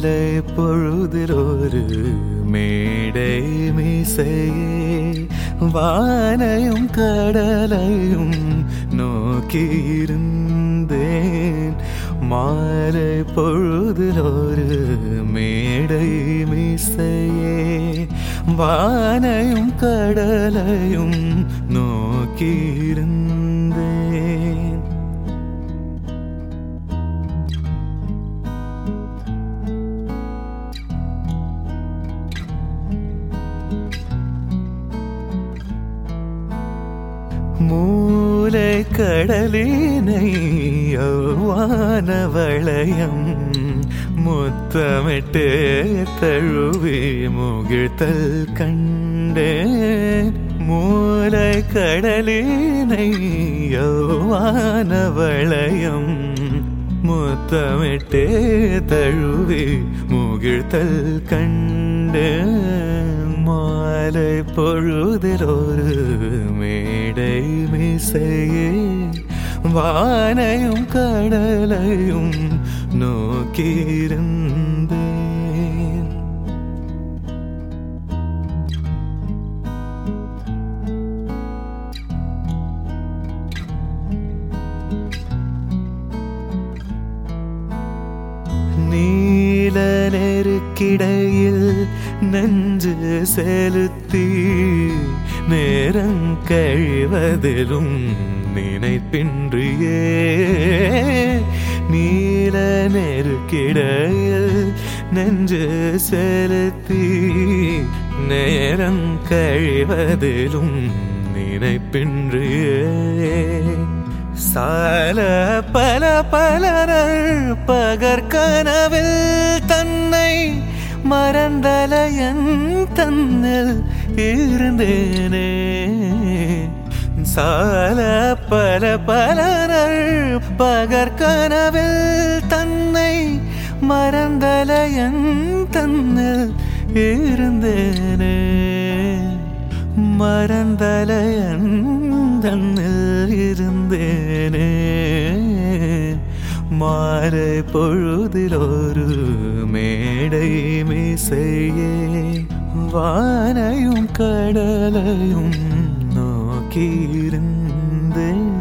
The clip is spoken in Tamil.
மாலை பொழுதில் ஒரு மேடை மீசையே வானையும் கடலையும் நோக்கியிருந்தேன். மாலை பொழுதில் ஒரு மேடை மீசையே வானையும் கடலையும் நோக்கியிருந்தேன். மூலை கடலினை யௌவான வளையம் முத்தமிட்டு தழுவி முகிழ்த்தல் கண்டேன். மூலை கடலினை யௌவான வளையம் முத்தமிட்டு தழுவி முகிழ்த்தல் கண்டேன். மாலை பொழுதில் ஒரு மேடை மீசையே வானையும் கடலையும் நோக்கியிருந்தேன். நீல நெருக்கிடையில் நெஞ்சு செலுத்தி நேரம் கழிவதிலும் நினைப்பின்றியே. நீல நெருக்கிடையில் நெஞ்சு செலுத்தி நேரம் கழிவதிலும் நினைப்பின்றியே. சால பல பலர் பகற்கனவில் தன்னை மறந்தலையன் தன்னில் இருந்தேனே. சால பல பலர் பகற்கனவில் தன்னை மறந்தலையன் தன்னில் இருந்தேனே. மறந்தலையன் தன்னில் இருந்தேனே. மாலை பொழுதில் ஒரு மேடை மீசையே வானையும் கடலையும் நோக்கியிருந்தேன்.